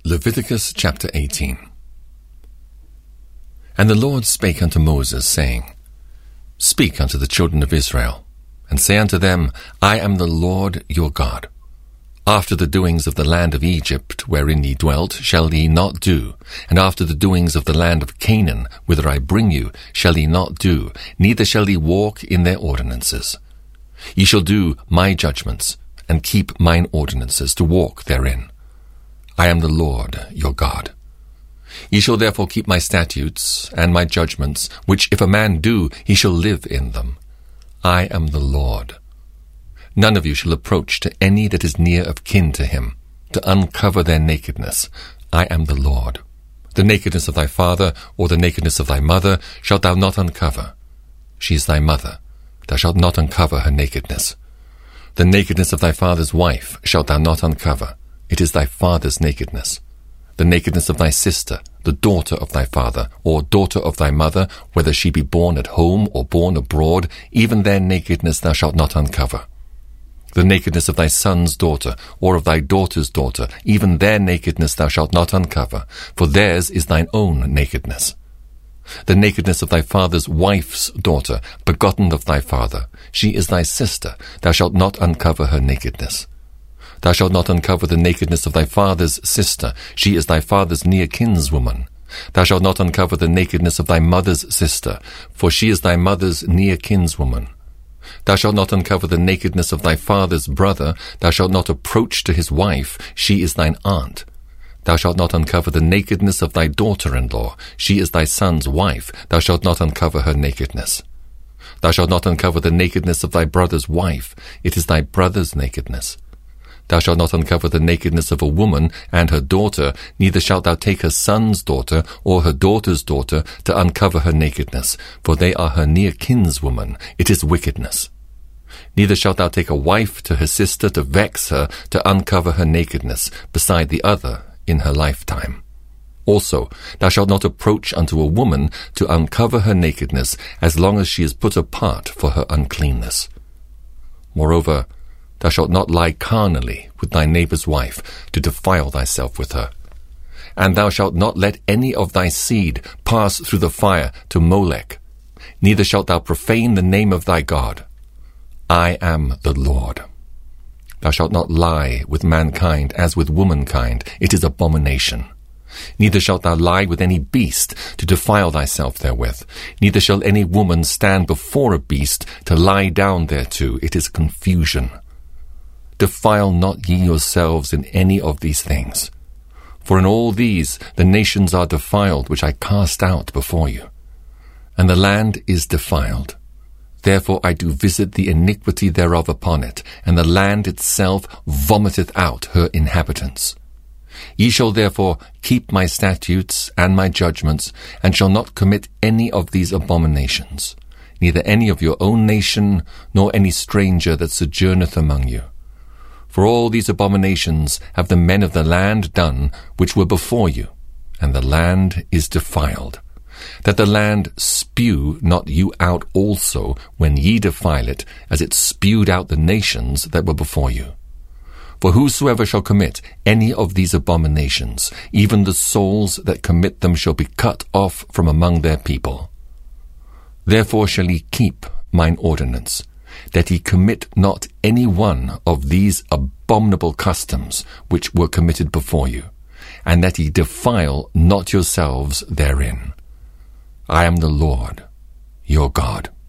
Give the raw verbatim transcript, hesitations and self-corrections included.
Leviticus chapter eighteen. And the Lord spake unto Moses, saying, Speak unto the children of Israel, and say unto them, I am the Lord your God. After the doings of the land of Egypt, wherein ye dwelt, shall ye not do, and after the doings of the land of Canaan, whither I bring you, shall ye not do, neither shall ye walk in their ordinances. Ye shall do my judgments, and keep mine ordinances, to walk therein. I am the Lord your God. Ye shall therefore keep my statutes and my judgments, which if a man do, he shall live in them. I am the Lord. None of you shall approach to any that is near of kin to him, to uncover their nakedness. I am the Lord. The nakedness of thy father, or the nakedness of thy mother, shalt thou not uncover. She is thy mother. Thou shalt not uncover her nakedness. The nakedness of thy father's wife shalt thou not uncover. It is thy father's nakedness. The nakedness of thy sister, the daughter of thy father, or daughter of thy mother, whether she be born at home or born abroad, even their nakedness thou shalt not uncover. The nakedness of thy son's daughter, or of thy daughter's daughter, even their nakedness thou shalt not uncover, for theirs is thine own nakedness. The nakedness of thy father's wife's daughter, begotten of thy father, she is thy sister, thou shalt not uncover her nakedness. Thou shalt not uncover the nakedness of thy father's sister, she is thy father's near kinswoman. Thou shalt not uncover the nakedness of thy mother's sister, for she is thy mother's near kinswoman. Thou shalt not uncover the nakedness of thy father's brother, thou shalt not approach to his wife, she is thine aunt. Thou shalt not uncover the nakedness of thy daughter-in-law, she is thy son's wife, thou shalt not uncover her nakedness. Thou shalt not uncover the nakedness of thy brother's wife, it is thy brother's nakedness. Thou shalt not uncover the nakedness of a woman and her daughter, neither shalt thou take her son's daughter or her daughter's daughter to uncover her nakedness, for they are her near kinswoman, it is wickedness. Neither shalt thou take a wife to her sister to vex her, to uncover her nakedness, beside the other in her lifetime. Also, thou shalt not approach unto a woman to uncover her nakedness, as long as she is put apart for her uncleanness. Moreover, thou shalt not lie carnally with thy neighbour's wife, to defile thyself with her. And thou shalt not let any of thy seed pass through the fire to Molech, neither shalt thou profane the name of thy God. I am the Lord. Thou shalt not lie with mankind as with womankind, it is abomination. Neither shalt thou lie with any beast, to defile thyself therewith. Neither shall any woman stand before a beast, to lie down thereto, it is confusion. Defile not ye yourselves in any of these things. For in all these the nations are defiled, which I cast out before you. And the land is defiled. Therefore I do visit the iniquity thereof upon it, and the land itself vomiteth out her inhabitants. Ye shall therefore keep my statutes and my judgments, and shall not commit any of these abominations, neither any of your own nation, nor any stranger that sojourneth among you. For all these abominations have the men of the land done, which were before you, and the land is defiled. That the land spew not you out also, when ye defile it, as it spewed out the nations that were before you. For whosoever shall commit any of these abominations, even the souls that commit them shall be cut off from among their people. Therefore shall ye keep mine ordinance, that ye commit not any one of these abominable customs which were committed before you, and that ye defile not yourselves therein. I am the Lord, your God.